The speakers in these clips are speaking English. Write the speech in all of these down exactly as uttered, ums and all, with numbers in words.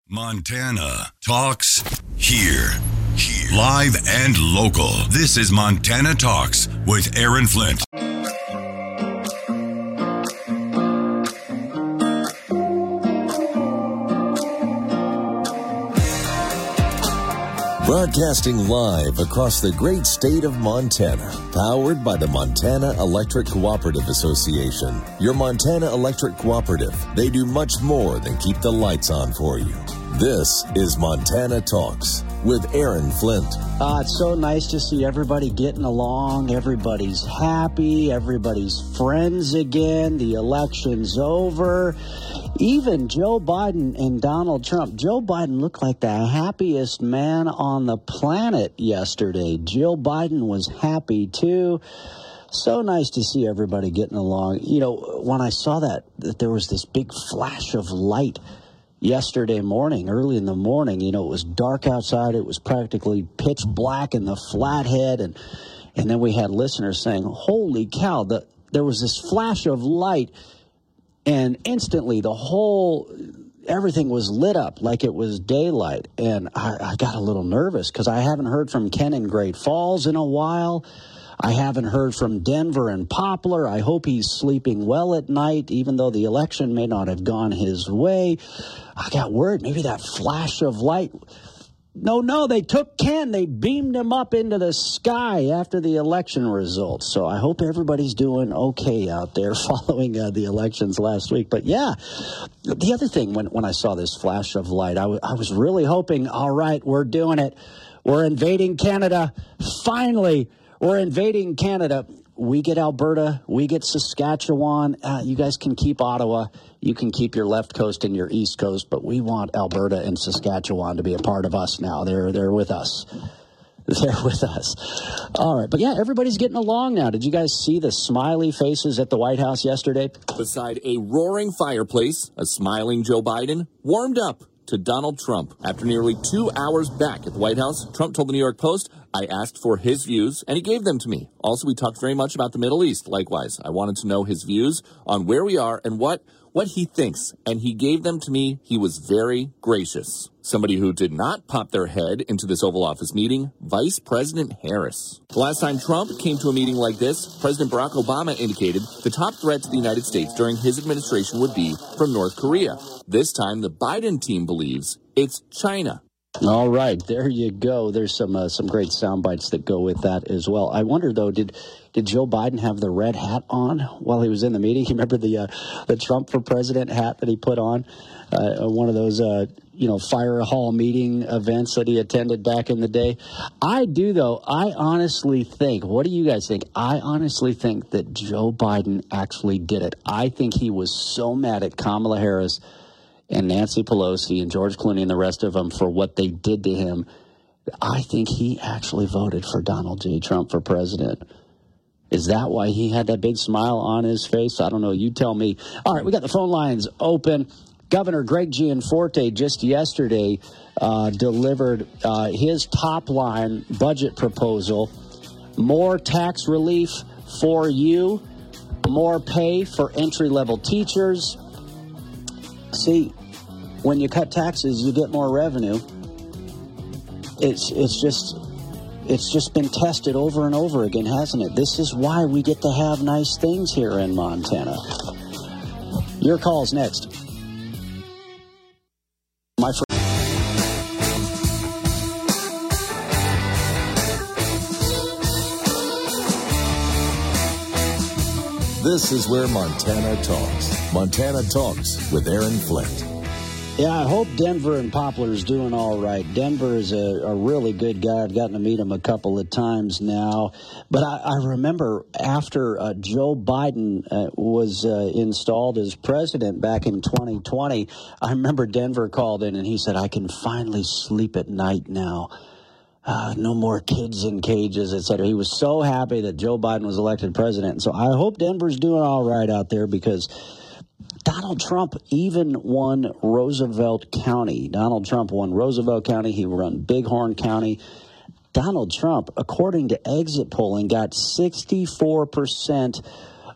Montana Talks here. Here. Live and local. This is Montana Talks with Aaron Flint. Broadcasting live across the great state of Montana, powered by the Montana Electric Cooperative Association. Your Montana Electric Cooperative, they do much more than keep the lights on for you. This is Montana Talks with Aaron Flint. Uh, it's so nice to see everybody getting along. Everybody's happy. Everybody's friends again. The election's over. Even Joe Biden and Donald Trump. Joe Biden looked like the happiest man on the planet yesterday. Jill Biden was happy too. So nice to see everybody getting along. You know, when I saw that, that there was this big flash of light yesterday morning, early in the morning, you know, it was dark outside. It was practically pitch black in the Flathead. And, and then we had listeners saying, holy cow, the, there was this flash of light. And instantly, the whole, everything was lit up like it was daylight. And I, I got a little nervous because I haven't heard from Ken in Great Falls in a while. I haven't heard from Denver and Poplar. I hope he's sleeping well at night, even though the election may not have gone his way. I got worried. Maybe that flash of light. No, no, they took Ken. They beamed him up into the sky after the election results. So I hope everybody's doing okay out there following uh, the elections last week. But yeah, the other thing, when, when I saw this flash of light, I, w- I was really hoping, all right, we're doing it. We're invading Canada. Finally, we're invading Canada. We get Alberta. We get Saskatchewan. Uh, you guys can keep Ottawa. You can keep your left coast and your east coast, but we want Alberta and Saskatchewan to be a part of us now. They're they're with us. They're with us. All right. But yeah, everybody's getting along now. Did you guys see the smiley faces at the White House yesterday? Beside a roaring fireplace, a smiling Joe Biden warmed up to Donald Trump. After nearly two hours back at the White House, Trump told the New York Post, I asked for his views, and he gave them to me. Also, we talked very much about the Middle East. Likewise, I wanted to know his views on where we are and what what he thinks, and he gave them to me. He was very gracious. Somebody who did not pop their head into this Oval Office meeting, Vice President Harris. The last time Trump came to a meeting like this, President Barack Obama indicated the top threat to the United States during his administration would be from North Korea. This time, the Biden team believes it's China. All right, there you go. There's some uh, some great sound bites that go with that as well. I wonder, though, did did Joe Biden have the red hat on while he was in the meeting? You remember the uh, the Trump for President hat that he put on? Uh, one of those, uh, you know, fire hall meeting events that he attended back in the day. I do, though. I honestly think, what do you guys think? I honestly think that Joe Biden actually did it. I think he was so mad at Kamala Harris and Nancy Pelosi and George Clooney and the rest of them for what they did to him. I think he actually voted for Donald J. Trump for president. Is that why he had that big smile on his face? I don't know. You tell me. All right, we got the phone lines open. Governor Greg Gianforte just yesterday uh, delivered uh, his top-line budget proposal. More tax relief for you, more pay for entry-level teachers. See, when you cut taxes, you get more revenue. It's it's just it's just been tested over and over again, hasn't it? This is why we get to have nice things here in Montana. Your call's next. My friend. This is where Montana talks. Montana Talks with Aaron Flint. Yeah, I hope Denver and Poplar is doing all right. Denver is a, a really good guy. I've gotten to meet him a couple of times now. But I, I remember after uh, Joe Biden uh, was uh, installed as president back in twenty twenty, I remember Denver called in and he said, I can finally sleep at night now. Uh, no more kids in cages, et cetera. He was so happy that Joe Biden was elected president. So I hope Denver's doing all right out there because Donald Trump even won Roosevelt County. Donald Trump won Roosevelt County. He won Bighorn County. Donald Trump, according to exit polling, got sixty-four percent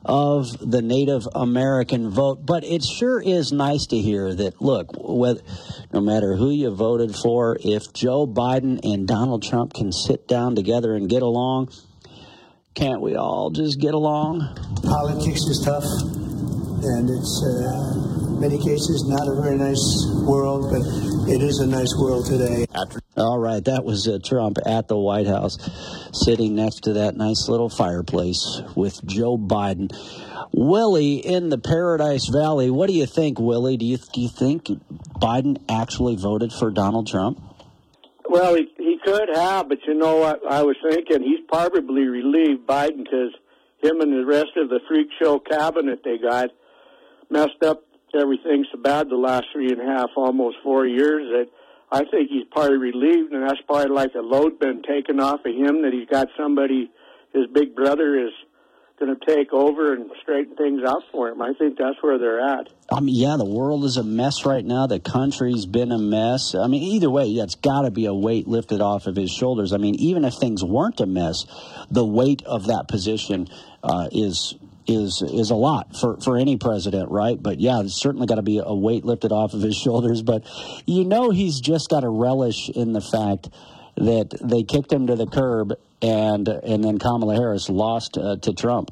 of the Native American vote. But it sure is nice to hear that, look, whether, no matter who you voted for, if Joe Biden and Donald Trump can sit down together and get along, can't we all just get along? Politics is tough, and it's, uh, in many cases, not a very nice world, but it is a nice world today. All right, that was uh, Trump at the White House, sitting next to that nice little fireplace with Joe Biden. Willie in the Paradise Valley, what do you think, Willie? Do you, do you think Biden actually voted for Donald Trump? Well, he, he could have, but you know what I was thinking? He's probably relieved Biden because him and the rest of the freak show cabinet they got messed up everything so bad the last three and a half, almost four years that I think he's probably relieved, and that's probably like a load been taken off of him, that he's got somebody, his big brother is going to take over and straighten things out for him. I think that's where they're at. I mean, yeah, the world is a mess right now. The country's been a mess. I mean, either way, yeah, it's got to be a weight lifted off of his shoulders. I mean, even if things weren't a mess, the weight of that position uh, is is is a lot for, for any president, right? But, yeah, there's certainly got to be a weight lifted off of his shoulders. But you know he's just got to relish in the fact that they kicked him to the curb and and then Kamala Harris lost uh, to Trump.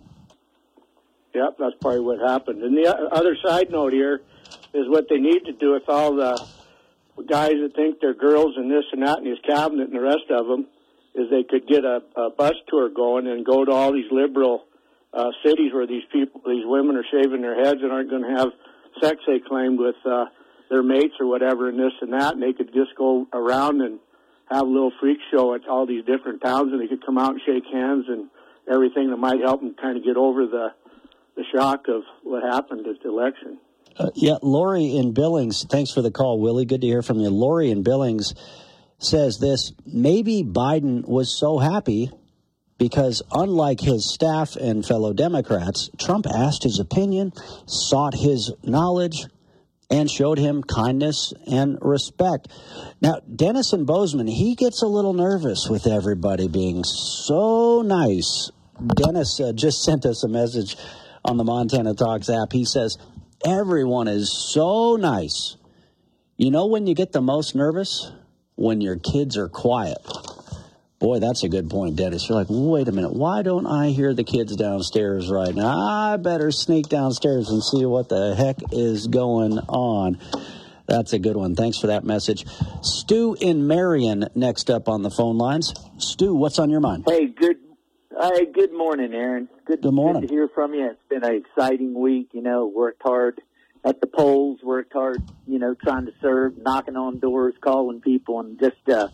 Yep, that's probably what happened. And the other side note here is what they need to do with all the guys that think they're girls and this and that and his cabinet and the rest of them is they could get a, a bus tour going and go to all these liberal uh, cities where these people, these women are shaving their heads and aren't going to have sex, they claim, with uh, their mates or whatever and this and that, and they could just go around and have a little freak show at all these different towns, and they could come out and shake hands and everything that might help them kind of get over the the shock of what happened at the election. Uh, yeah, Lori in Billings, thanks for the call, Willie. Good to hear from you. Lori in Billings says this, maybe Biden was so happy because unlike his staff and fellow Democrats, Trump asked his opinion, sought his knowledge, and showed him kindness and respect. Now, Dennis in Bozeman, he gets a little nervous with everybody being so nice. Dennis uh, just sent us a message on the Montana Talks app. He says, everyone is so nice. You know when you get the most nervous? When your kids are quiet. Boy, that's a good point, Dennis. You're like, wait a minute, why don't I hear the kids downstairs right now? I better sneak downstairs and see what the heck is going on. That's a good one. Thanks for that message. Stu in Marion next up on the phone lines. Stu, what's on your mind? Hey, good Hey, good morning, Aaron. Good, good morning. Good to hear from you. It's been an exciting week. You know, worked hard at the polls, worked hard, you know, trying to serve, knocking on doors, calling people, and just uh,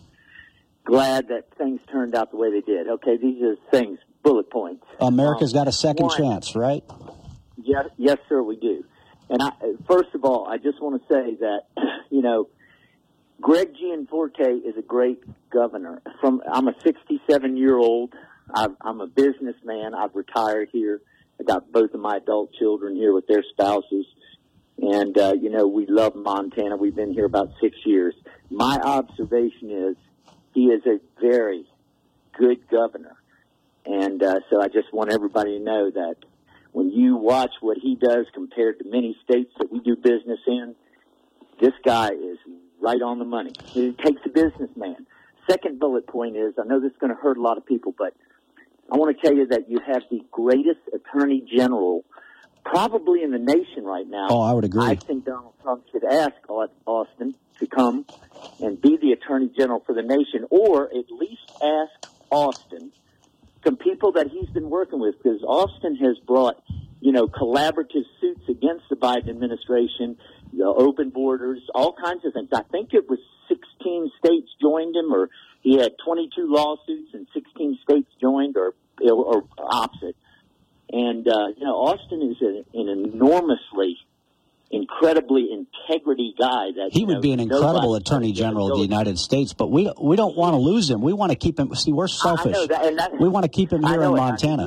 glad that things turned out the way they did. Okay, these are things, bullet points. America's um, got a second one, chance, right? Yes, yes, sir, we do. And I, first of all, I just want to say that, you know, Greg Gianforte is a great governor. From I'm a sixty-seven-year-old. I've, I'm a businessman. I've retired here. I got both of my adult children here with their spouses. And, uh, you know, we love Montana. We've been here about six years. My observation is he is a very good governor. And uh, so I just want everybody to know that when you watch what he does compared to many states that we do business in, this guy is right on the money. He takes a businessman. Second bullet point is, I know this is going to hurt a lot of people, but I want to tell you that you have the greatest attorney general probably in the nation right now. Oh, I would agree. I think Donald Trump should ask Austin to come and be the attorney general for the nation, or at least ask Austin some people that he's been working with, because Austin has brought, you know, collaborative suits against the Biden administration, the open borders, all kinds of things. I think it was sixteen states joined him, or he had twenty-two lawsuits and sixteen states joined, or or opposite. And, uh, you know, Austin is a, an enormously, incredibly integrity guy. That He would know, be an incredible attorney general of the United States, but we we don't want to lose him. We want to keep him. See, we're selfish. I know that, and that, we want to keep him here in Montana.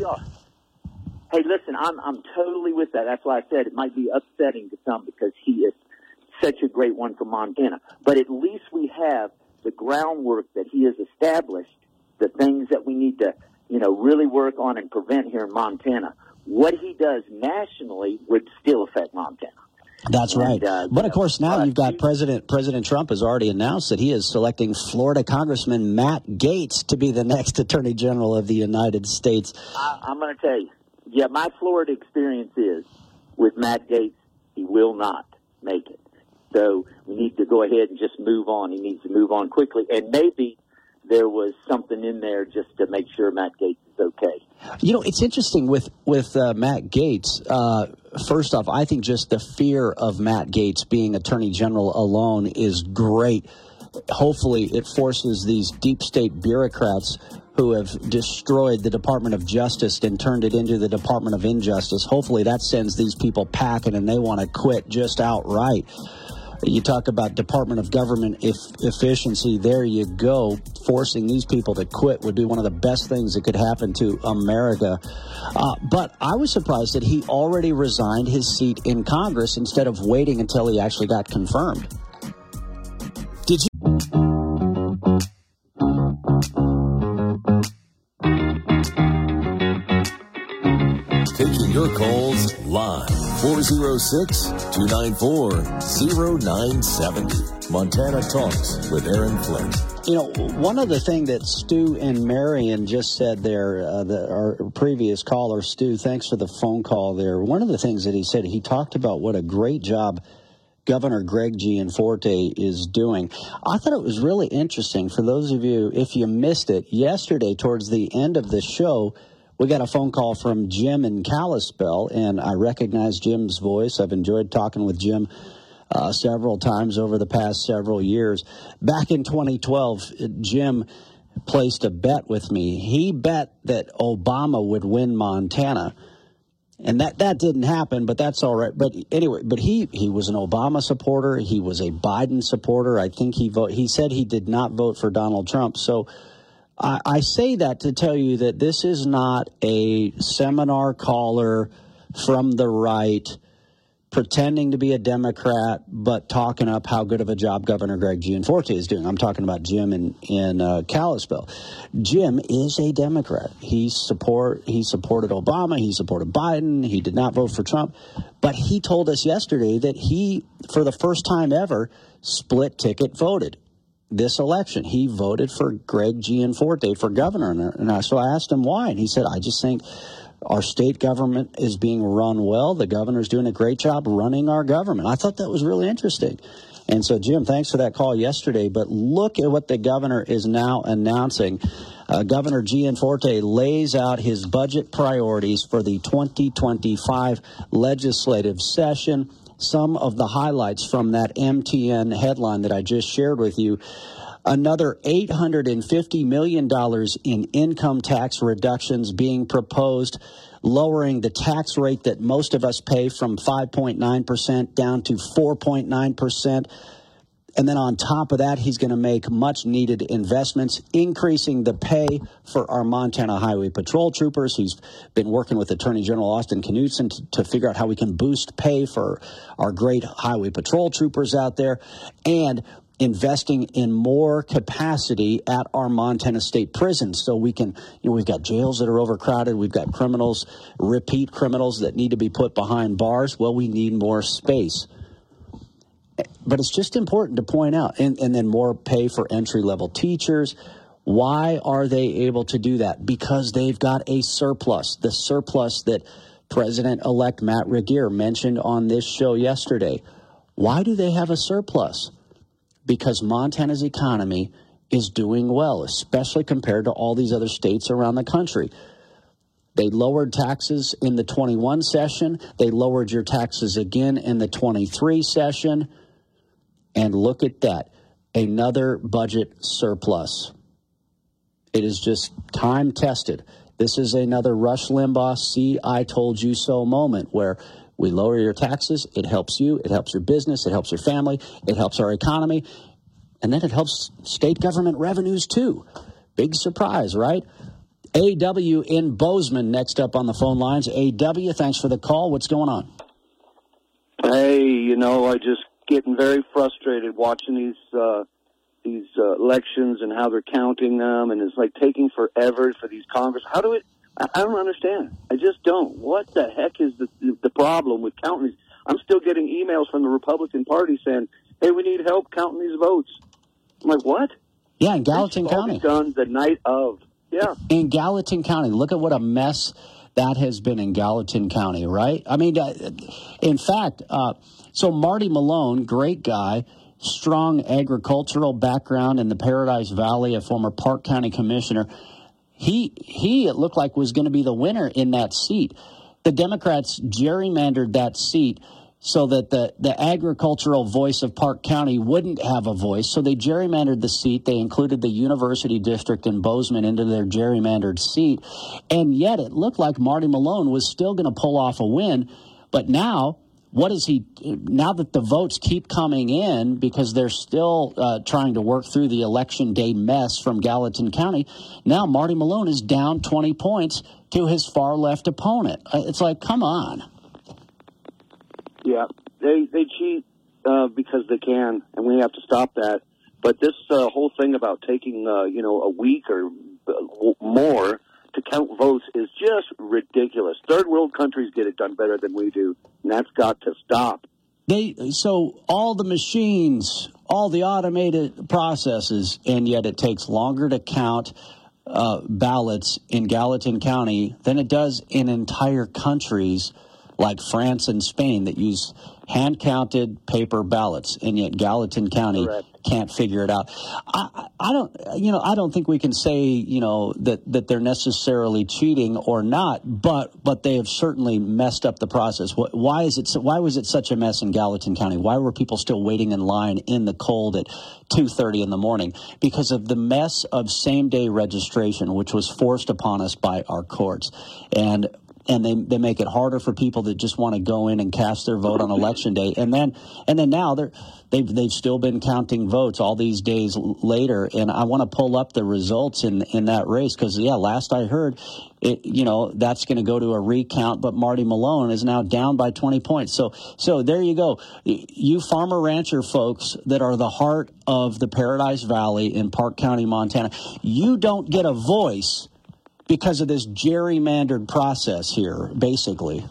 Hey, listen, I'm I'm totally with that. That's why I said it might be upsetting to some because he is such a great one for Montana. But at least we have the groundwork that he has established, the things that we need to, you know, really work on and prevent here in Montana. what he does nationally would still affect Montana. That's and, right. Uh, but, of course, now but you've got President President Trump has already announced that he is selecting Florida Congressman Matt Gaetz to be the next Attorney General of the United States. I, I'm going to tell you, yeah, my Florida experience is with Matt Gaetz, he will not make it. So we need to go ahead and just move on. He needs to move on quickly. And maybe there was something in there just to make sure Matt Gaetz is okay. You know, it's interesting with, with uh, Matt Gaetz. Uh, first off, I think just the fear of Matt Gaetz being Attorney General alone is great. Hopefully it forces these deep state bureaucrats who have destroyed the Department of Justice and turned it into the Department of Injustice. Hopefully that sends these people packing and they want to quit just outright. You talk about Department of Government e- efficiency. There you go. Forcing these people to quit would be one of the best things that could happen to America. Uh, but I was surprised that he already resigned his seat in Congress instead of waiting until he actually got confirmed. Did you? Taking your calls live. four oh six, two nine four, oh nine seven oh. Montana Talks with Aaron Flint. You know, one of the things that Stu and Marion just said there, uh, the, our previous caller, Stu, thanks for the phone call there. One of the things that he said, he talked about what a great job Governor Greg Gianforte is doing. I thought it was really interesting. For those of you, if you missed it, yesterday towards the end of the show, we got a phone call from Jim in Kalispell, and I recognize Jim's voice. I've enjoyed talking with Jim uh, several times over the past several years. Back in twenty twelve, Jim placed a bet with me. He bet that Obama would win Montana. And that, that didn't happen, but that's all right. But anyway, but he, he was an Obama supporter. He was a Biden supporter. I think he vote. He said he did not vote for Donald Trump. So I, I say that to tell you that this is not a seminar caller from the right pretending to be a Democrat, but talking up how good of a job Governor Greg Gianforte is doing. I'm talking about Jim in, in uh, Kalispell. Jim is a Democrat. He support he supported Obama. He supported Biden. He did not vote for Trump. But he told us yesterday that he, for the first time ever, split ticket voted this election. He voted for Greg Gianforte for governor. And I, so I asked him why. And he said, I just think our state government is being run well. The governor's doing a great job running our government. I thought that was really interesting. And so, Jim, thanks for that call yesterday. But look at what the governor is now announcing. Uh, Governor Gianforte lays out his budget priorities for the twenty twenty-five legislative session. Some of the highlights from that M T N headline that I just shared with you. Another eight hundred fifty million dollars in income tax reductions being proposed, lowering the tax rate that most of us pay from five point nine percent down to four point nine percent. And then on top of that, he's going to make much needed investments, increasing the pay for our Montana Highway Patrol troopers. He's been working with Attorney General Austin Knudsen to, to figure out how we can boost pay for our great Highway Patrol troopers out there, and investing in more capacity at our Montana State prisons so we can, you know, we've got jails that are overcrowded. We've got criminals, repeat criminals that need to be put behind bars. Well, we need more space. But it's just important to point out, and, and then more pay for entry-level teachers. Why are they able to do that? Because they've got a surplus, the surplus that President-elect Matt Regier mentioned on this show yesterday. Why do they have a surplus? Because Montana's economy is doing well, especially compared to all these other states around the country. They lowered taxes in the twenty-one session. They lowered your taxes again in the twenty-three session. And look at that, another budget surplus. It is just time tested. This is another Rush Limbaugh, see, I told you so moment where we lower your taxes. It helps you. It helps your business. It helps your family. It helps our economy. And then it helps state government revenues, too. Big surprise, right? A W in Bozeman next up on the phone lines. A W, thanks for the call. What's going on? Hey, you know, I just getting very frustrated watching these uh, these uh, elections and how they're counting them, and it's like taking forever for these Congress. How do it? I, I don't understand. I just don't. What the heck is the the problem with counting these? I'm still getting emails from the Republican Party saying, "Hey, we need help counting these votes." I'm like, what? Yeah, in Gallatin This County. done the night of. Yeah. In Gallatin County. Look at what a mess that has been in Gallatin County, right? I mean, uh, in fact, uh, so Marty Malone, great guy, strong agricultural background in the Paradise Valley, a former Park County commissioner. He, he it looked like, was going to be the winner in that seat. The Democrats gerrymandered that seat so that the, the agricultural voice of Park County wouldn't have a voice. So they gerrymandered the seat. They included the University District in Bozeman into their gerrymandered seat. And yet it looked like Marty Malone was still going to pull off a win. But now, what is he, now that the votes keep coming in because they're still uh, trying to work through the election day mess from Gallatin County, now Marty Malone is down twenty points to his far left opponent. It's like, come on. Yeah, they they cheat uh, because they can, and we have to stop that. But this uh, whole thing about taking uh, you know a week or more to count votes is just ridiculous. Third world countries get it done better than we do, and that's got to stop. They so all the machines, all the automated processes, and yet it takes longer to count uh, ballots in Gallatin County than it does in entire countries like France and Spain that use hand-counted paper ballots, and yet Gallatin County Correct. can't figure it out. I, I don't, you know, I don't think we can say, you know, that, that they're necessarily cheating or not, but but they have certainly messed up the process. Why is it? Why was it such a mess in Gallatin County? Why were people still waiting in line in the cold at two thirty in the morning? Because of the mess of same-day registration, which was forced upon us by our courts, and. And they, they make it harder for people that just want to go in and cast their vote on election day. And then and then now they're they've they've still been counting votes all these days later. And I want to pull up the results in in that race because yeah, last I heard, it you know that's going to go to a recount. But Marty Malone is now down by twenty points. So so there you go, you farmer rancher folks that are the heart of the Paradise Valley in Park County, Montana. You don't get a voice because of this gerrymandered process here, basically.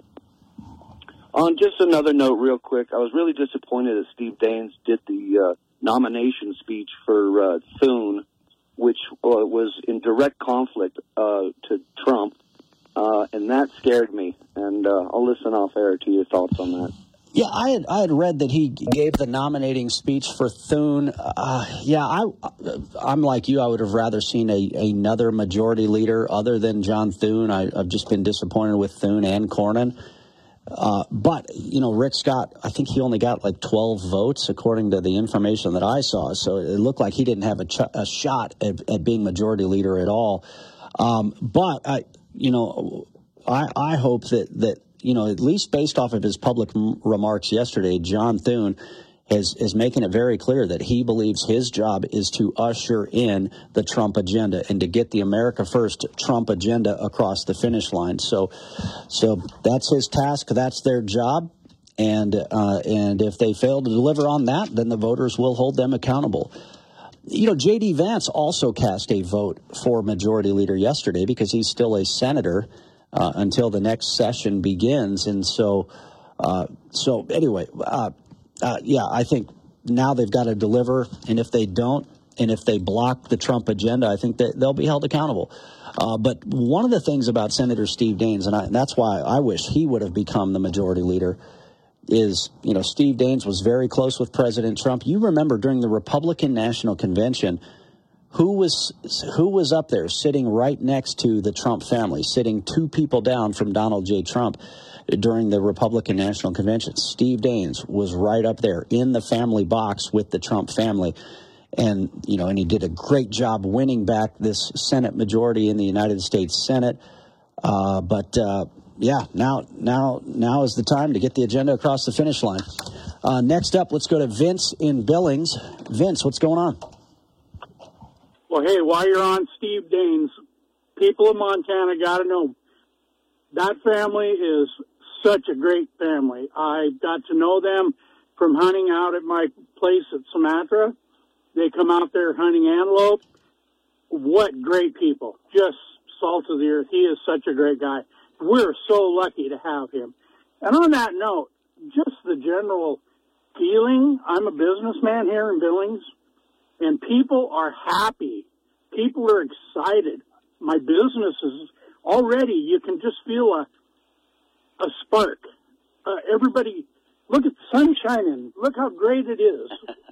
On just another note, real quick, I was really disappointed that Steve Daines did the uh, nomination speech for uh, Thune, which uh, was in direct conflict uh, to Trump, uh, and that scared me. And uh, I'll listen off air to your thoughts on that. Yeah, I had I had read that he gave the nominating speech for Thune. Uh, yeah, I I'm like you. I would have rather seen a another majority leader other than John Thune. I, I've just been disappointed with Thune and Cornyn. Uh, but you know, Rick Scott, I think he only got like twelve votes according to the information that I saw. So it looked like he didn't have a, ch- a shot at, at being majority leader at all. Um, but I, you know, I I hope that that. You know, at least based off of his public m- remarks yesterday, John Thune is, is making it very clear that he believes his job is to usher in the Trump agenda and to get the America First Trump agenda across the finish line. So, so that's his task. That's their job. And uh, and if they fail to deliver on that, then the voters will hold them accountable. You know, J D. Vance also cast a vote for majority leader yesterday because he's still a senator. Uh, until the next session begins. And so, uh, so anyway, uh, uh, yeah, I think now they've got to deliver. And if they don't, and if they block the Trump agenda, I think that they'll be held accountable. Uh, but one of the things about Senator Steve Daines, and, I, and that's why I wish he would have become the majority leader, is, you know, Steve Daines was very close with President Trump. You remember during the Republican National Convention, Who was who was up there sitting right next to the Trump family, sitting two people down from Donald J. Trump during the Republican National Convention? Steve Daines was right up there in the family box with the Trump family. And, you know, and he did a great job winning back this Senate majority in the United States Senate. Uh, but, uh, yeah, now now now is the time to get the agenda across the finish line. Uh, next up, let's go to Vince in Billings. Vince, what's going on? Well, hey, while you're on Steve Daines, people of Montana got to know that family is such a great family. I got to know them from hunting out at my place at Sumatra. They come out there hunting antelope. What great people. Just salt of the earth. He is such a great guy. We're so lucky to have him. And on that note, just the general feeling, I'm a businessman here in Billings, and people are happy. People are excited. My business is already, you can just feel a a spark. Uh, everybody, look at the sun shining. Look how great it is.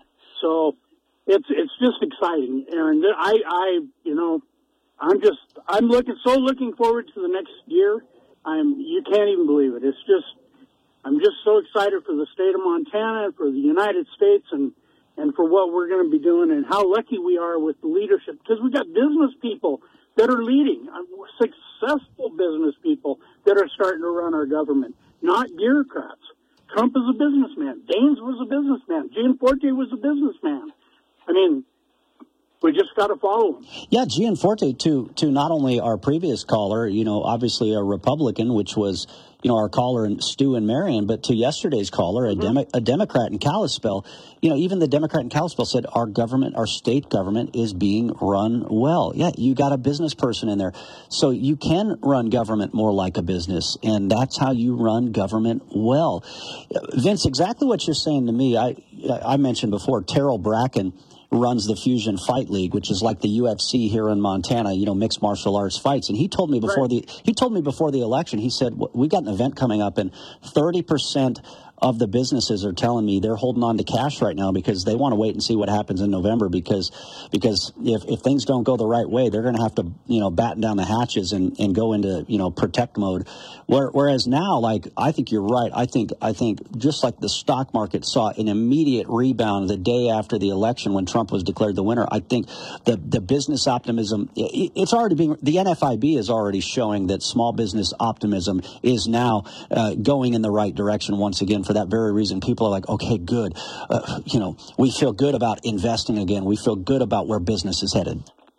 So it's it's just exciting. And I, I, you know, I'm just, I'm looking, so looking forward to the next year. I'm, you can't even believe it. It's just, I'm just so excited for the state of Montana, for the United States, and, and for what we're going to be doing, and how lucky we are with the leadership, because we've got business people that are leading, successful business people that are starting to run our government, not bureaucrats. Trump is a businessman. Daines was a businessman. Gianforte was a businessman. I mean, we just got to follow him. Yeah, Gianforte, to to not only our previous caller, you know, obviously a Republican, which was, you know, our caller in Stu and Marion, but to yesterday's caller, a, mm-hmm. Demo- a Democrat in Kalispell, you know, even the Democrat in Kalispell said our government, our state government is being run well. Yeah, you got a business person in there. So you can run government more like a business, and that's how you run government well. Vince, exactly what you're saying to me, I I mentioned before, Terrell Bracken runs the Fusion Fight League, which is like the U F C here in Montana, you know, mixed martial arts fights. And he told me before right. the he told me before the election, he said, we got an event coming up, and thirty percent of the businesses are telling me they're holding on to cash right now because they want to wait and see what happens in November, because because if, if things don't go the right way, they're going to have to, you know, batten down the hatches and, and go into, you know, protect mode. Whereas now, like, I think you're right. I think I think just like the stock market saw an immediate rebound the day after the election when Trump was declared the winner, I think the, the business optimism, it's already being, the N F I B is already showing that small business optimism is now uh, going in the right direction once again. For that very reason, people are like, okay, good. Uh, you know, we feel good about investing again. We feel good about where business is headed.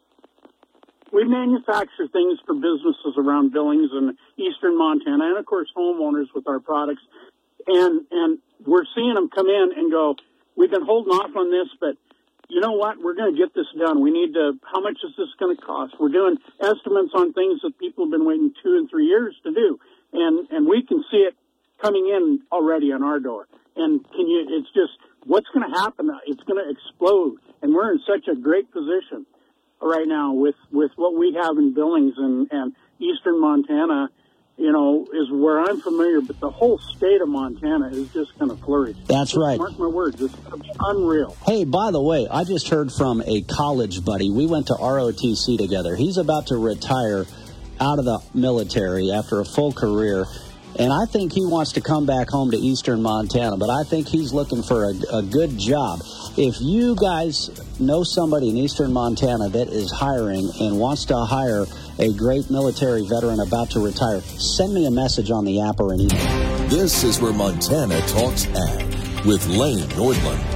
We manufacture things for businesses around Billings and eastern Montana, and of course homeowners with our products. And and we're seeing them come in and go, we've been holding off on this, but you know what? We're going to get this done. We need to, how much is this going to cost? We're doing estimates on things that people have been waiting two and three years to do. And and we can see it coming in already on our door. And can you, it's just, what's going to happen? It's going to explode. And we're in such a great position right now with, with what we have in Billings and, and eastern Montana, you know, is where I'm familiar, but the whole state of Montana is just going to flourish. That's just right. Mark my words, it's going to be unreal. Hey, by the way, I just heard from a college buddy. We went to R O T C together. He's about to retire out of the military after a full career. And I think he wants to come back home to eastern Montana, but I think he's looking for a, a good job. If you guys know somebody in eastern Montana that is hiring and wants to hire a great military veteran about to retire, send me a message on the app or an email. This is where Montana Talks Ag with Lane Nordlund.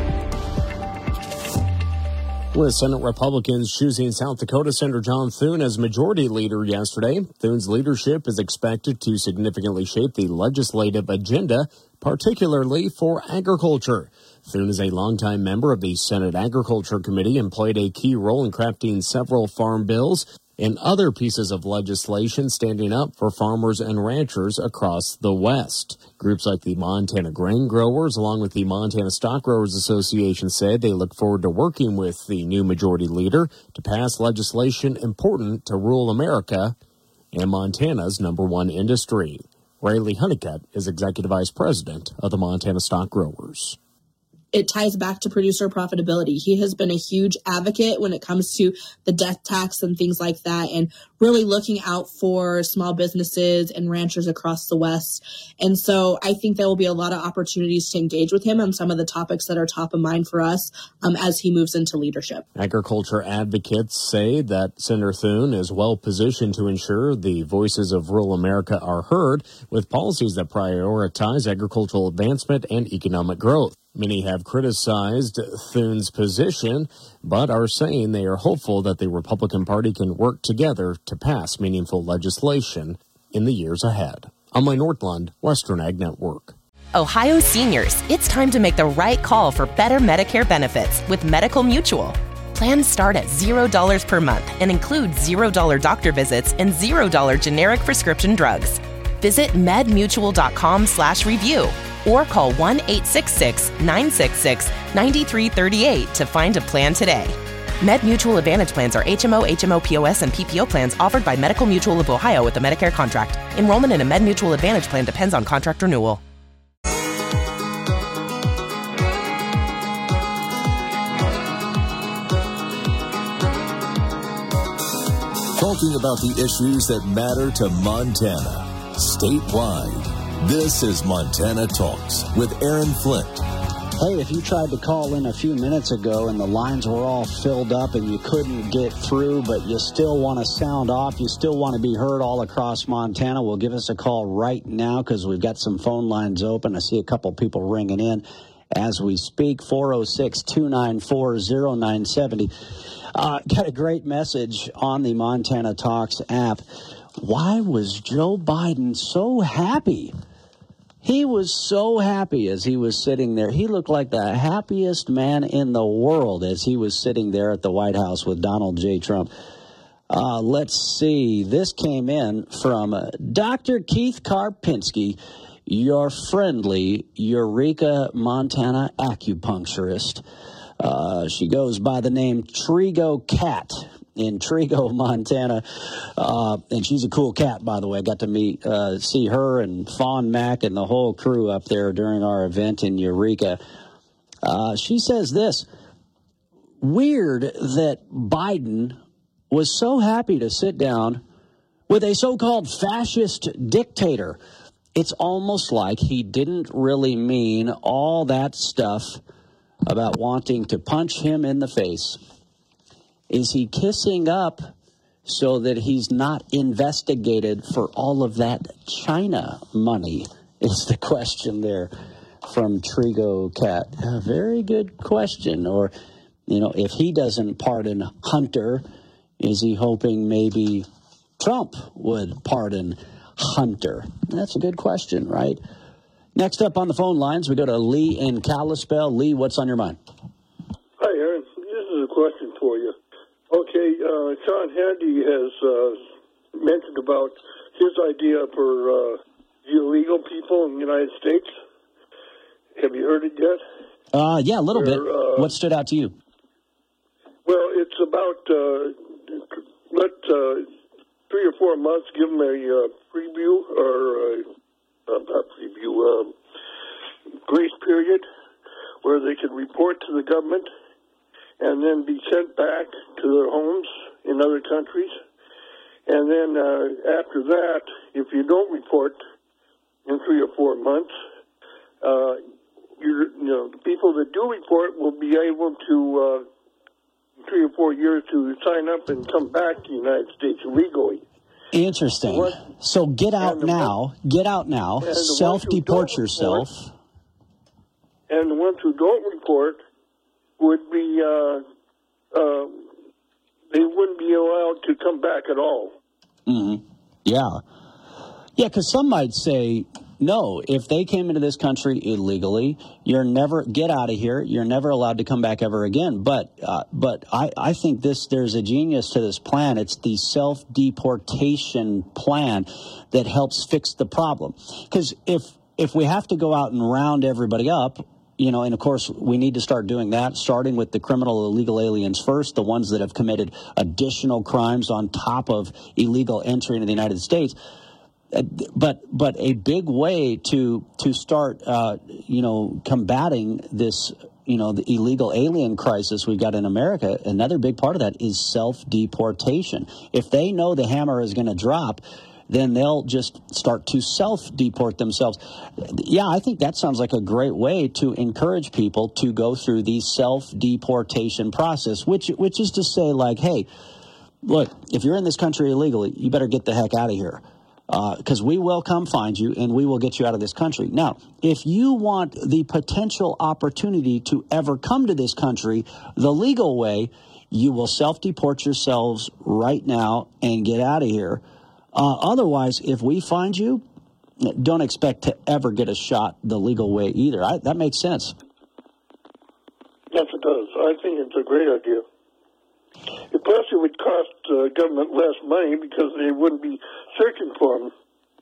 With Senate Republicans choosing South Dakota Senator John Thune as majority leader yesterday, Thune's leadership is expected to significantly shape the legislative agenda, particularly for agriculture. Thune is a longtime member of the Senate Agriculture Committee and played a key role in crafting several farm bills and other pieces of legislation standing up for farmers and ranchers across the West. Groups like the Montana Grain Growers, along with the Montana Stock Growers Association, said they look forward to working with the new majority leader to pass legislation important to rural America and Montana's number one industry. Rayleigh Honeycutt is Executive Vice President of the Montana Stock Growers. It ties back to producer profitability. He has been a huge advocate when it comes to the death tax and things like that, and really looking out for small businesses and ranchers across the West. And so I think there will be a lot of opportunities to engage with him on some of the topics that are top of mind for us um, as he moves into leadership. Agriculture advocates say that Senator Thune is well positioned to ensure the voices of rural America are heard with policies that prioritize agricultural advancement and economic growth. Many have criticized Thune's position, but are saying they are hopeful that the Republican Party can work together to pass meaningful legislation in the years ahead. I'm Lane Nordlund, Western Ag Network. Ohio seniors, it's time to make the right call for better Medicare benefits with Medical Mutual. Plans start at zero dollars per month and include zero dollars doctor visits and zero dollars generic prescription drugs. Visit medmutual.com slash review or call one eight six six, nine six six, nine three three eight to find a plan today. MedMutual Advantage plans are H M O, H M O, P O S, and P P O plans offered by Medical Mutual of Ohio with a Medicare contract. Enrollment in a MedMutual Advantage plan depends on contract renewal. Talking about the issues that matter to Montana, statewide. This is Montana Talks with Aaron Flint. Hey, if you tried to call in a few minutes ago and the lines were all filled up and you couldn't get through, but you still want to sound off, you still want to be heard all across Montana, well, give us a call right now because we've got some phone lines open. I see a couple people ringing in as we speak. four oh six, two nine four, oh nine seven oh. Uh, got a great message on the Montana Talks app. Why was Joe Biden so happy? He was so happy as he was sitting there. He looked like the happiest man in the world as he was sitting there at the White House with Donald J. Trump. Uh, let's see. This came in from uh, Doctor Keith Karpinski, your friendly Eureka, Montana acupuncturist. Uh, she goes by the name Trigo Cat in Trigo, Montana. Uh, and she's a cool cat, by the way. I got to meet, uh, see her and Fawn Mac and the whole crew up there during our event in Eureka. Uh, she says this: weird that Biden was so happy to sit down with a so-called fascist dictator. It's almost like he didn't really mean all that stuff about wanting to punch him in the face. Is he kissing up so that he's not investigated for all of that China money? Is the question there from Trigo Cat. A very good question. Or, you know, if he doesn't pardon Hunter, is he hoping maybe Trump would pardon Hunter? That's a good question, right? Next up on the phone lines, we go to Lee in Kalispell. Lee, what's on your mind? Hi, Aaron. This is a question for you. Okay, uh, Sean Hannity has uh, mentioned about his idea for uh, illegal people in the United States. Have you heard it yet? Uh, yeah, a little Where, bit. Uh, what stood out to you? Well, it's about uh, let uh, three or four months, give them a uh, preview or uh, uh, not preview, uh, grace period where they could report to the government and then be sent back to their homes in other countries. And then uh, after that, if you don't report in three or four months, uh, you're, you know, the people that do report will be able to, uh, three or four years, to sign up and come back to the United States legally. Interesting. What, so get out now. Ones, get out now. Self-deport yourself. Report, and the ones who don't report would be, uh, uh, they wouldn't be allowed to come back at all. Mm-hmm. Yeah. Yeah, because some might say, no, if they came into this country illegally, you're never, get out of here. You're never allowed to come back ever again. But uh, but I, I think this there's a genius to this plan. It's the self-deportation plan that helps fix the problem. Because if if we have to go out and round everybody up, you know, and of course we need to start doing that, starting with the criminal illegal aliens first, the ones that have committed additional crimes on top of illegal entry into the United States. Uh, but but a big way to to start, uh, you know, combating this, you know, the illegal alien crisis we've got in America, another big part of that is self-deportation. If they know the hammer is going to drop, then they'll just start to self-deport themselves. Yeah, I think that sounds like a great way to encourage people to go through the self-deportation process, which which is to say, like, hey, look, if you're in this country illegally, you better get the heck out of here. Because uh, we will come find you and we will get you out of this country. Now, if you want the potential opportunity to ever come to this country the legal way, you will self-deport yourselves right now and get out of here. Uh, otherwise, if we find you, don't expect to ever get a shot the legal way either. I, that makes sense. Yes, it does. I think it's a great idea. Plus, it would cost uh, government less money because they wouldn't be searching for them.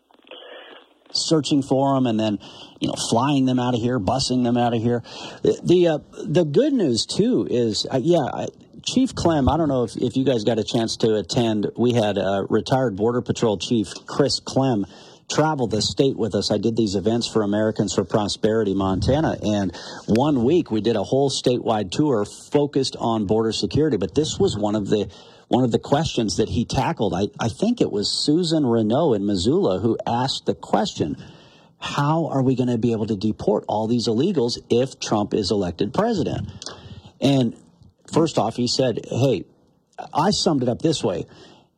Searching for them and then, you know, flying them out of here, busing them out of here. The the, uh, the good news, too, is, uh, yeah, I, Chief Clem, I don't know if, if you guys got a chance to attend. We had uh, retired Border Patrol Chief Chris Clem travel the state with us. I did these events for Americans for Prosperity Montana, and one week we did a whole statewide tour focused on border security. But this was one of the one of the questions that he tackled. I, I think it was Susan Renault in Missoula who asked the question, how are we going to be able to deport all these illegals if Trump is elected president? And first off, he said, hey, I summed it up this way.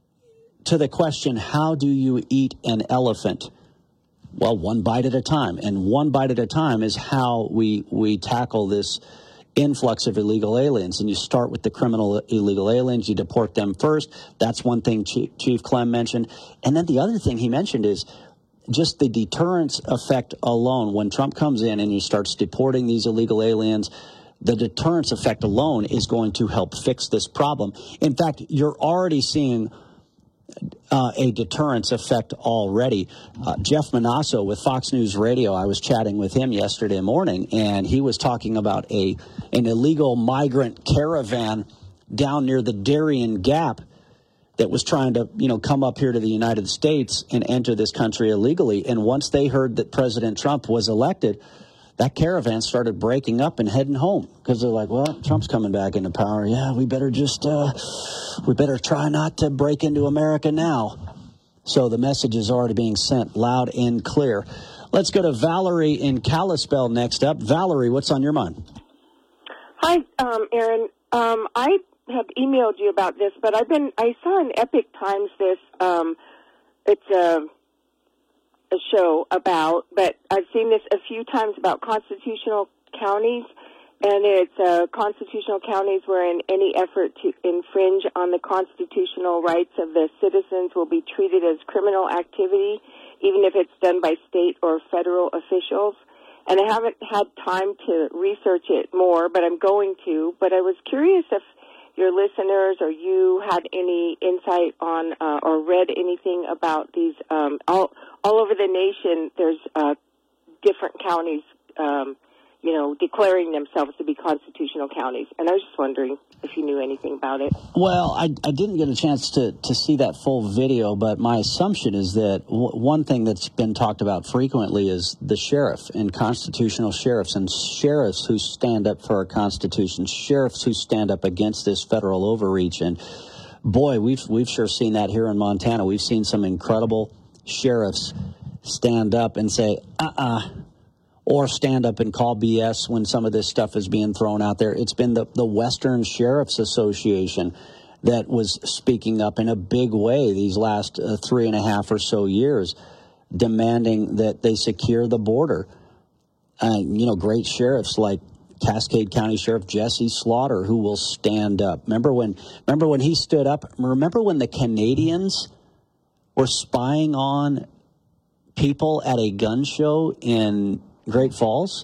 To the question, how do you eat an elephant? Well, one bite at a time. And one bite at a time is how we we tackle this influx of illegal aliens. And you start with the criminal illegal aliens. You deport them first. That's one thing Chief, Chief Clem mentioned. And then the other thing he mentioned is just the deterrence effect alone. When Trump comes in and he starts deporting these illegal aliens, the deterrence effect alone is going to help fix this problem. In fact, you're already seeing Uh, a deterrence effect already. Uh, Jeff Manasso with Fox News Radio, I was chatting with him yesterday morning, and he was talking about a an illegal migrant caravan down near the Darien Gap that was trying to, you know, come up here to the United States and enter this country illegally. And once they heard that President Trump was elected, that caravan started breaking up and heading home because they're like, well, Trump's coming back into power. Yeah, we better just, uh, we better try not to break into America now. So the message is already being sent loud and clear. Let's go to Valerie in Kalispell next up. Valerie, what's on your mind? Hi, um, Aaron. Um, I have emailed you about this, but I've been, I saw in Epic Times this, um, it's a, a show about, but I've seen this a few times about constitutional counties, and it's uh, constitutional counties wherein any effort to infringe on the constitutional rights of the citizens will be treated as criminal activity, even if it's done by state or federal officials. And I haven't had time to research it more, but I'm going to. But I was curious if your listeners or you had any insight on uh, or read anything about these. Um, all all over the nation, there's uh, different counties, um, you know, declaring themselves to be constitutional counties. And I was just wondering if you knew anything about it. Well, I, I didn't get a chance to, to see that full video, but my assumption is that w- one thing that's been talked about frequently is the sheriff and constitutional sheriffs and sheriffs who stand up for our Constitution, sheriffs who stand up against this federal overreach. And boy, we've we've sure seen that here in Montana. We've seen some incredible sheriffs stand up and say, uh-uh, or stand up and call B S when some of this stuff is being thrown out there. It's been the, the Western Sheriff's Association that was speaking up in a big way these last uh, three and a half or so years, demanding that they secure the border. Uh, you know, great sheriffs like Cascade County Sheriff Jesse Slaughter, who will stand up. Remember when, remember when he stood up? Remember when the Canadians were spying on people at a gun show in Great Falls,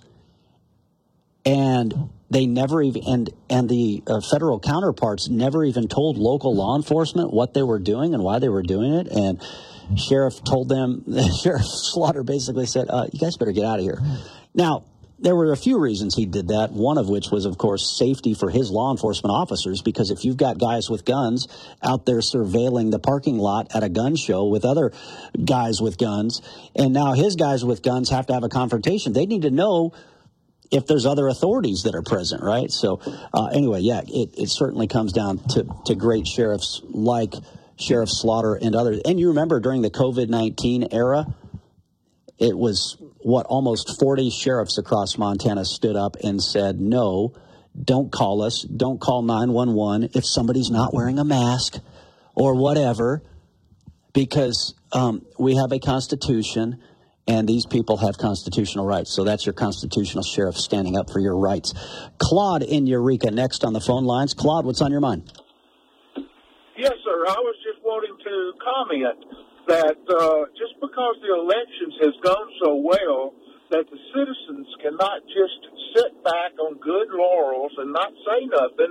and they never even and and the uh, federal counterparts never even told local law enforcement what they were doing and why they were doing it. And sheriff told them, Sheriff Slaughter basically said, uh, "You guys better get out of here." Now, there were a few reasons he did that. One of which was, of course, safety for his law enforcement officers, because if you've got guys with guns out there surveilling the parking lot at a gun show with other guys with guns, and now his guys with guns have to have a confrontation, they need to know if there's other authorities that are present, right? So uh, anyway, yeah, it, it certainly comes down to, to great sheriffs like Sheriff Slaughter and others. And you remember during the COVID nineteen era, it was, what, almost forty sheriffs across Montana stood up and said, no, don't call us, don't call nine one one if somebody's not wearing a mask or whatever, because um, we have a Constitution and these people have constitutional rights. So that's your constitutional sheriff standing up for your rights. Claude in Eureka next on the phone lines. Claude, what's on your mind? Yes, sir. I was just wanting to comment that uh, just because the elections has gone so well, that the citizens cannot just sit back on good laurels and not say nothing,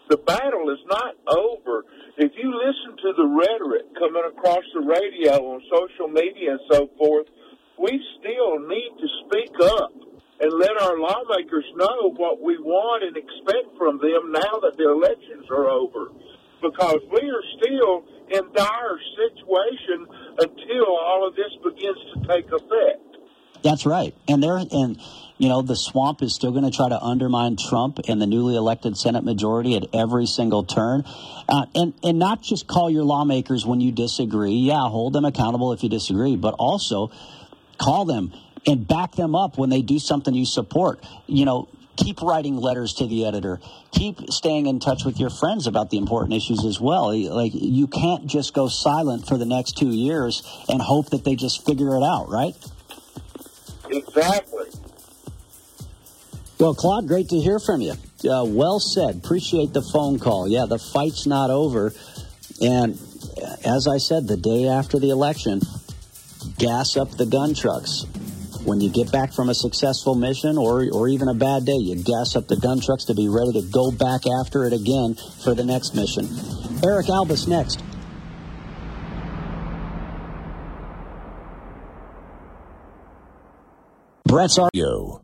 The battle is not over. If you listen to the rhetoric coming across the radio, on social media and so forth, we still need to speak up and let our lawmakers know what we want and expect from them now that the elections are over. Because we are still in dire situation until all of this begins to take effect. That's right. And they're and you know, the swamp is still going to try to undermine Trump and the newly elected Senate majority at every single turn. Uh, and, and not just call your lawmakers when you disagree. Yeah, hold them accountable if you disagree, but also call them and back them up when they do something you support. You know, keep writing letters to the editor. Keep staying in touch with your friends about the important issues as well. Like, you can't just go silent for the next two years and hope that they just figure it out, right? Exactly. Well, Claude, great to hear from you. Uh, well said. Appreciate the phone call. Yeah, the fight's not over. And as I said, the day after the election, gas up the gun trucks. When you get back from a successful mission or or even a bad day, you gas up the gun trucks to be ready to go back after it again for the next mission. Eric Albus next. Brett's audio.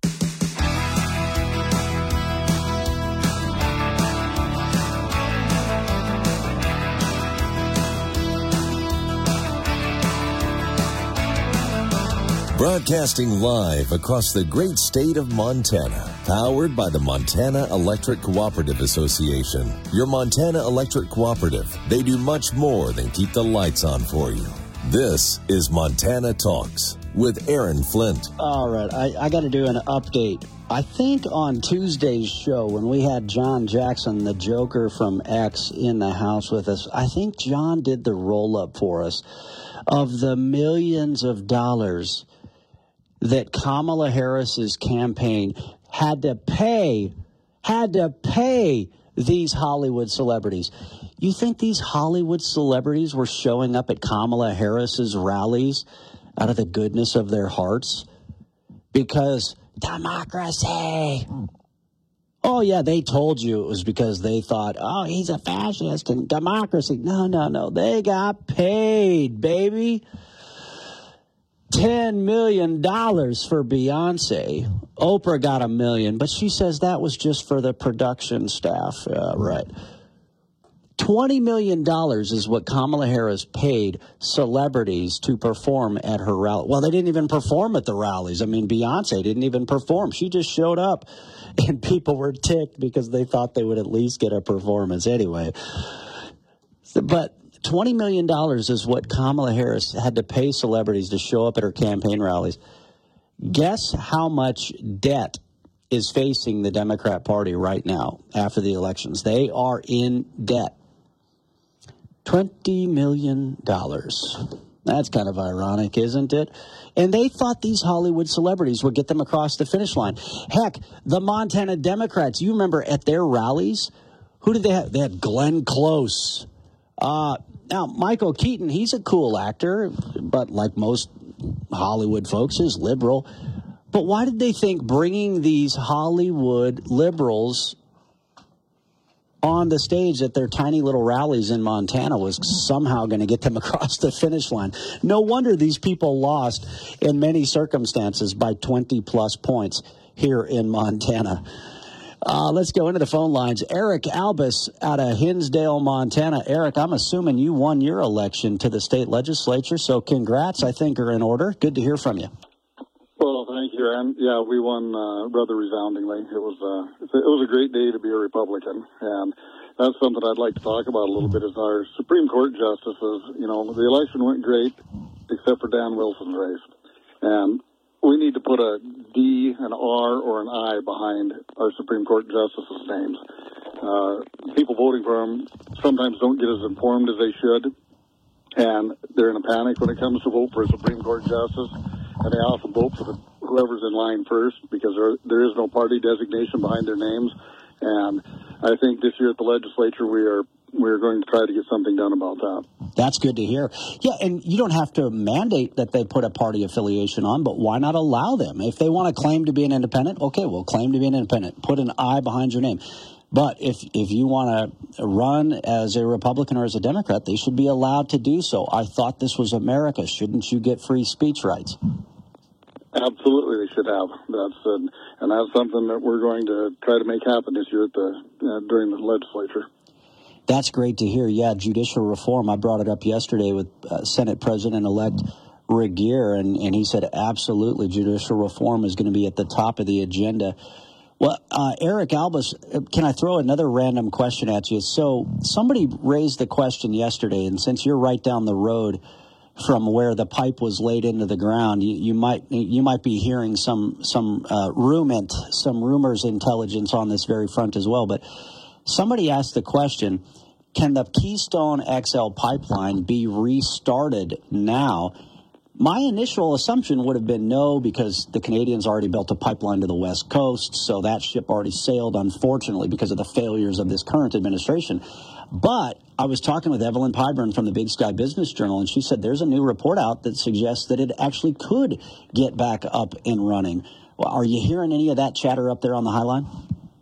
Broadcasting live across the great state of Montana, powered by the Montana Electric Cooperative Association. Your Montana Electric Cooperative, they do much more than keep the lights on for you. This is Montana Talks with Aaron Flint. All right, I, I got to do an update. I think on Tuesday's show, when we had John Jackson, the Joker from X, in the house with us, I think John did the roll-up for us of the millions of dollars that Kamala Harris's campaign had to pay, had to pay these Hollywood celebrities. You think these Hollywood celebrities were showing up at Kamala Harris's rallies out of the goodness of their hearts? Because democracy. Oh, yeah, they told you it was because they thought, oh, he's a fascist and democracy. No, no, no. They got paid, baby. ten million dollars for Beyonce. Oprah got a million, but she says that was just for the production staff. Uh, right. twenty million dollars is what Kamala Harris paid celebrities to perform at her rally. Well, they didn't even perform at the rallies. I mean, Beyonce didn't even perform. She just showed up, and people were ticked because they thought they would at least get a performance anyway. But twenty million dollars is what Kamala Harris had to pay celebrities to show up at her campaign rallies. Guess how much debt is facing the Democrat Party right now after the elections? They are in debt. twenty million dollars. That's kind of ironic, isn't it? And they thought these Hollywood celebrities would get them across the finish line. Heck, the Montana Democrats, you remember at their rallies, who did they have? They had Glenn Close. Uh, now, Michael Keaton, he's a cool actor, but like most Hollywood folks, is liberal. But why did they think bringing these Hollywood liberals on the stage at their tiny little rallies in Montana was somehow going to get them across the finish line? No wonder these people lost in many circumstances by twenty plus points here in Montana. Uh, let's go into the phone lines. Eric Albus out of Hinsdale, Montana. Eric, I'm assuming you won your election to the state legislature, so congrats, I think, are in order. Good to hear from you. Well, thank you, Aaron. Yeah, we won uh, rather resoundingly. It was uh, it was a great day to be a Republican, and that's something I'd like to talk about a little bit. Is our Supreme Court justices. You know, the election went great, except for Dan Wilson's race, and we need to put a D, an R, or an I behind our Supreme Court justices' names. Uh, people voting for them sometimes don't get as informed as they should, and they're in a panic when it comes to vote for a Supreme Court justice, and they often vote for the, whoever's in line first because there, there is no party designation behind their names. And I think this year at the legislature we are we're going to try to get something done about that. That's good to hear. Yeah, and you don't have to mandate that they put a party affiliation on, but why not allow them? If they want to claim to be an independent, okay, well, claim to be an independent. Put an I behind your name. But if if you want to run as a Republican or as a Democrat, they should be allowed to do so. I thought this was America. Shouldn't you get free speech rights? Absolutely, they should have. That's uh, and that's something that we're going to try to make happen this year at the uh, during the legislature. That's great to hear. Yeah, judicial reform. I brought it up yesterday with uh, Senate President-elect Rick Geer, and, and he said absolutely judicial reform is going to be at the top of the agenda. Well, uh, Eric Albus, can I throw another random question at you? So somebody raised the question yesterday, and since you're right down the road from where the pipe was laid into the ground, you, you might you might be hearing some some uh, rumant, some rumors, intelligence on this very front as well. But somebody asked the question: can the Keystone X L pipeline be restarted now? My initial assumption would have been no, because the Canadians already built a pipeline to the West Coast, so that ship already sailed, unfortunately, because of the failures of this current administration. But I was talking with Evelyn Pyburn from the Big Sky Business Journal, and she said there's a new report out that suggests that it actually could get back up and running. Well, are you hearing any of that chatter up there on the High Line?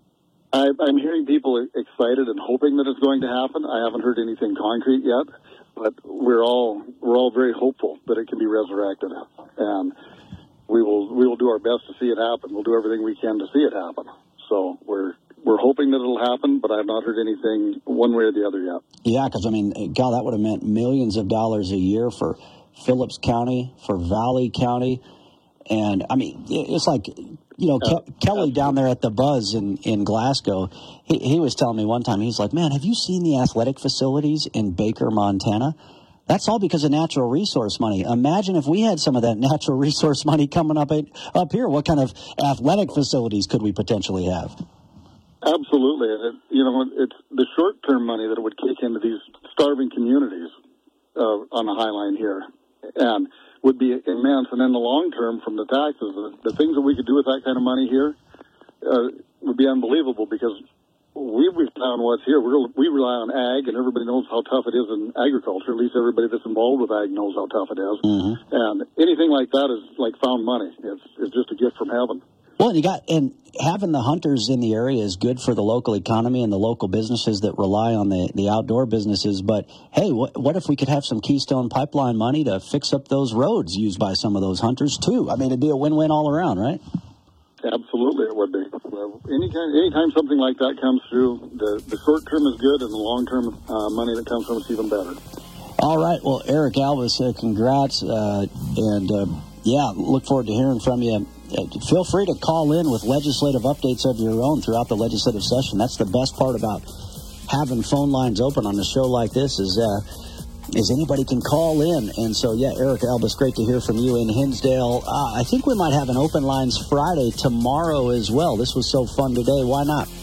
I, I'm hearing people excited and hoping that it's going to happen. I haven't heard anything concrete yet. But we're all we're all very hopeful that it can be resurrected, and we will we will do our best to see it happen. We'll do everything we can to see it happen. So we're we're hoping that it'll happen, but I have not heard anything one way or the other yet. Yeah, because I mean, God, that would have meant millions of dollars a year for Phillips County, for Valley County, and I mean, it's like. You know, Ke- Kelly down there at the Buzz in, in Glasgow, he, he was telling me one time, he's like, man, have you seen the athletic facilities in Baker, Montana? That's all because of natural resource money. Imagine if we had some of that natural resource money coming up at, up here. What kind of athletic facilities could we potentially have? Absolutely. It, you know, it's the short-term money that it would kick into these starving communities uh, on the High Line here. And would be immense, and in the long term, from the taxes, the, the things that we could do with that kind of money here uh, would be unbelievable, because we rely on what's here. We're, we rely on ag, and everybody knows how tough it is in agriculture. At least everybody that's involved with ag knows how tough it is. Mm-hmm. And anything like that is like found money. It's, it's just a gift from heaven. Well, you got, and having the hunters in the area is good for the local economy and the local businesses that rely on the, the outdoor businesses. But, hey, what, what if we could have some Keystone Pipeline money to fix up those roads used by some of those hunters, too? I mean, it'd be a win-win all around, right? Absolutely, it would be. Well, anytime, anytime something like that comes through, the, the short term is good, and the long-term uh, money that comes from it's even better. All right. Well, Eric Albus, uh, congrats. Uh, and, uh, yeah, look forward to hearing from you. Uh, feel free to call in with legislative updates of your own throughout the legislative session. That's the best part about having phone lines open on a show like this is uh, is anybody can call in. And so, yeah, Eric Albus, great to hear from you in Hinsdale. Uh, I think we might have an open lines Friday tomorrow as well. This was so fun today. Why not?